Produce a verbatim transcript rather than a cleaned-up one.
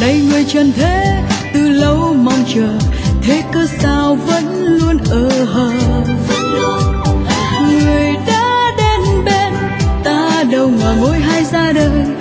nay người trần thế từ lâu mong chờ, thế cớ sao vẫn luôn ở hờ. Người đã đến bên ta đâu ngờ mỗi hai ra đời,